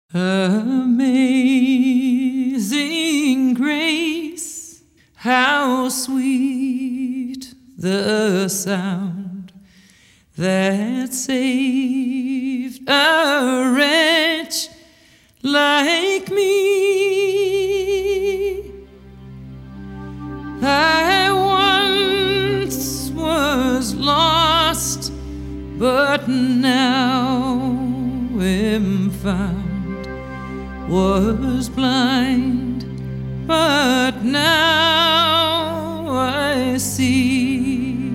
Amazing grace, how sweet the sound that saved a wretch like me. I once was lost, but now am found. Was blind, but now I see.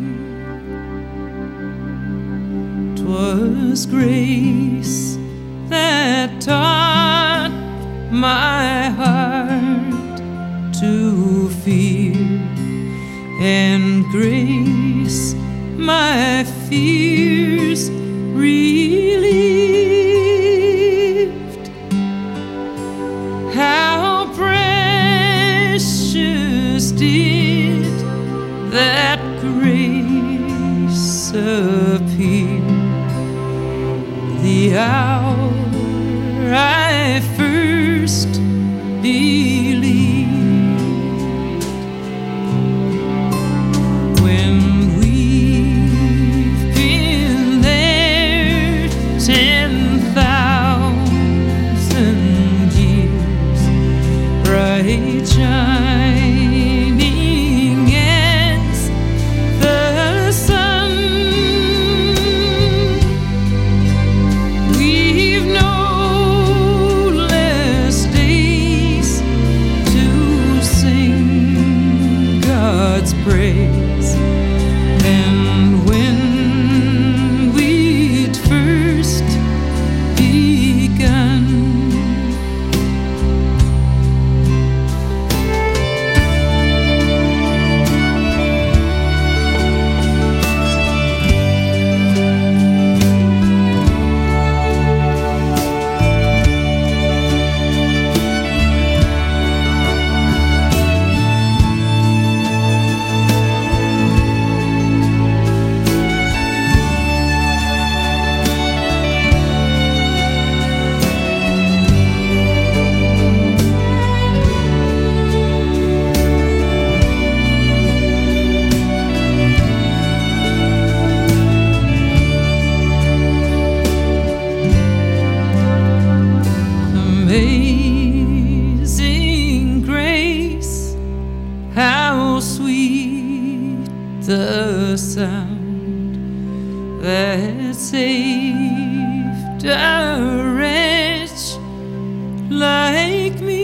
'Twas grace that taught my heart to fear, and grace my fears relieved. How precious did that grace appear the hour I first believed. When we've been there 10,000 years, bright shining as the sun, we've no less days to sing God's praise than when we'd first begun. Amazing grace, how sweet the sound that saved a wretch like me.